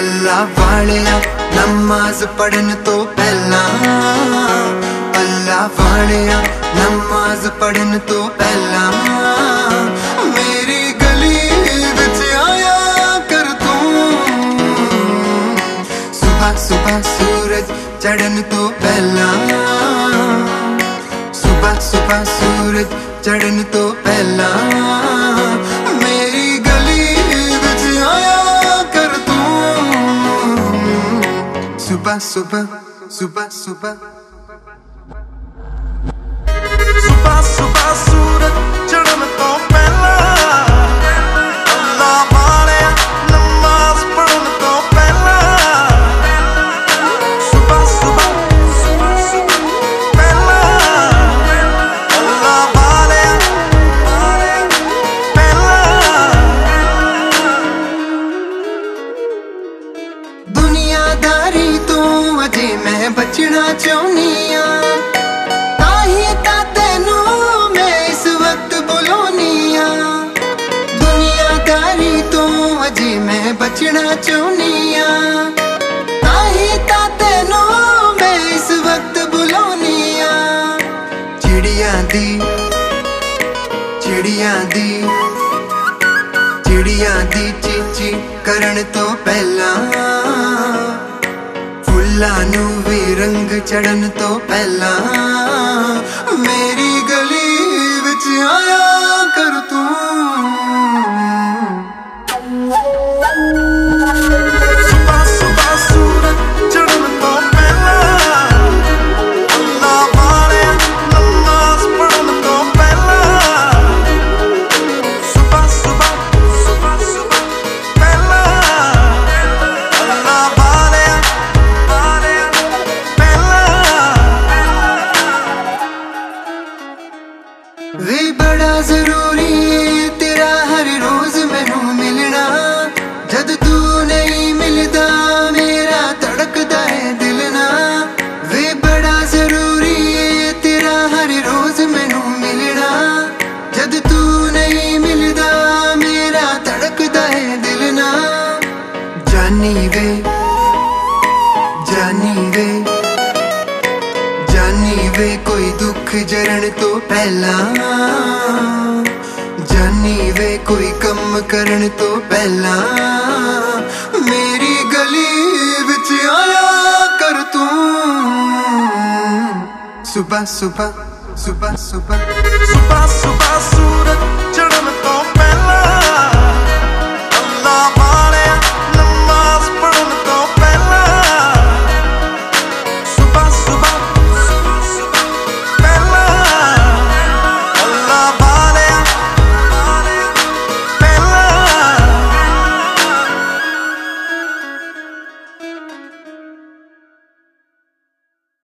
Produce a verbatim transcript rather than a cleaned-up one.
अल्लाह वालिया नमाज पढ़न तो पहला, अल्लाह वालिया नमाज पढ़न तो पहला मेरी गली विच आया कर तू। सुबह सुबह सूरज चढ़न तो पहला, सुबह सुबह सूरज चढ़न तो पहला मेरी गली विच आया कर तू। सुबह सुबह सुबह सुबह सुबह सुबह सूरज चढ़न तो पहला, अल्लाह वालिया नमाज पढ़न तो पहला। सुबह सुबह सुबह सुबह पहला, अल्लाह वालिया पहला। दुनियादारी तो अजे मैं बचना चाहनी आ, ताही ता तेनू मैं इस वक्त बुलानी आ। दुनियादारी तो अजे मैं बचना चाहनी आ, ताही ता तेनू मैं इस वक्त बुलानी आ। चिड़िया दी चिड़िया दी चिड़िया दी चीची करन तो पहला, फुल्लां नू भी रंग चढ़न तो पहला मेरी गली विच आया कर तू। सुबह सुबह सूरज चढ़न तो पहला, अल्लाह वालिया नमाज पढ़न तो पहला। सुबह सुबह सुबह सुबह पहला, अल्लाह वालिया वालिया पहला। वे बड़ा जरूरी है तेरा हर रोज मैनू मिलना, जद तू नहीं मिलदा मेरा धड़कदा है दिल ना। वे बड़ा जरूरी है तेरा हर रोज मैनू मिलना, जद तू नहीं मिलदा मेरा धड़कदा है दिल ना। जानी वे जानी वे जानी वे कोई दुख जरण तो पहला, जानी वे कोई कम करन तो पहला मेरी गली विच आया कर तू। सुबह सुबह सुबह सुबह